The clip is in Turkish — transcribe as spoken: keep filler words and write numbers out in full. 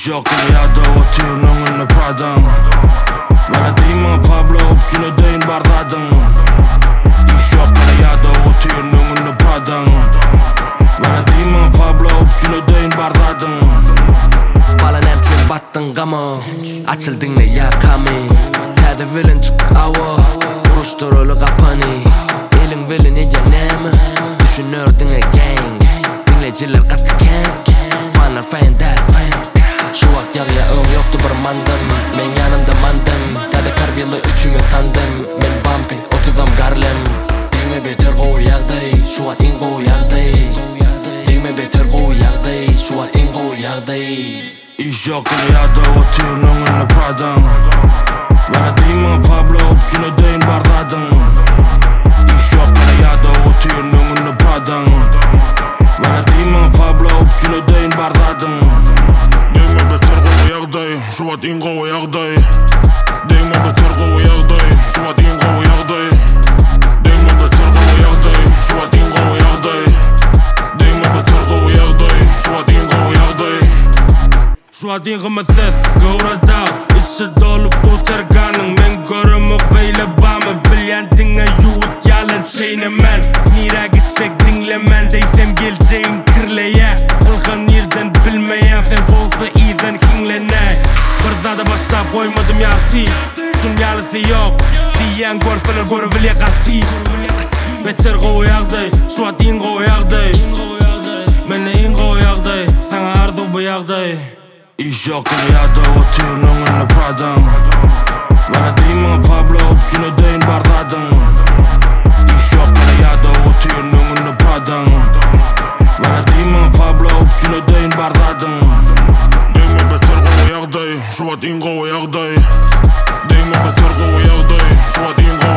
yok dünyada oturuyorum önüne Prada'm. Bana değme Pablo öpçüne değin bardadın. İş yok dünyada oturuyorum önüne Prada'm. Bana değme Pablo öpçüne değin bardadın. Balan emçün battın gamı Açıldın ne yakami Kedi vilin çık ava Uruşturulu kapani Elin vilin iyice nemi Düşünürdün e gang Dinleyiciler katı keng Fanlar fan der fan Şu vakt yağıya öğün yoktu bir mandım Men yanımda mandım Kedi karviyalı üçümü tandım Men bumpy otuzam garlem Değme beter goğu yağday Şu vakt in goğu yağday Değme beter goğu yağday Şu vakt in goğu yağday. İş yok dünyada oturuyorum önüne Prada'm. Bana değme Pablo öpçüne değin bardadın. İş yok dünyada oturuyorum önüne Prada'm. Bana değme Pablo öpçüne değin bardadın. Değme beter goğu yağday Şu vat in goğu yağday. Değme beter goğu yağday Şu vat in goğu yağday. Değme beter goğu yağday Şu vat in goğu yağday. Değme beter goğu yağday Şu vat in goğu yağday. Şu an diğimi ses gövre İçi dolup tutar kanın Men görümük beyle bamı Bilyendine yuğut yalan çeynemen Nira gitsek dinlemen Deysem geleceğin kirleye Ilgın yerden bilmeyen Sen bolsa iyiden kinlene Bir zada başa koymadım yartı Şun yalısı yok Diyen görseler görüvül yakatı Beter goğu yağday Şu an din goğu yağday Mene in goğu yağday Sana ardu bu yağday. İş yok dünyada oturuyorum önüne Prada'm. Bana değme Pablo öpçüne değin bardadın. İş yok dünyada oturuyorum önüne Prada'm. Bana değme Pablo öpçüne değin bardadın. Değme beter goğu yağday Şu vat in goğu yağday. Değme beter goğu yağday Şu vat in goğu